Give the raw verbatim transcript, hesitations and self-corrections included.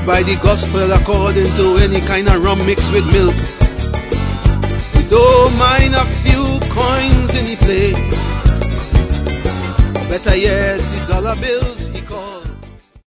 by the gospel according to any kind of rum mixed with milk. We don't mind a few coins in the plate. Better yet, the dollar bills.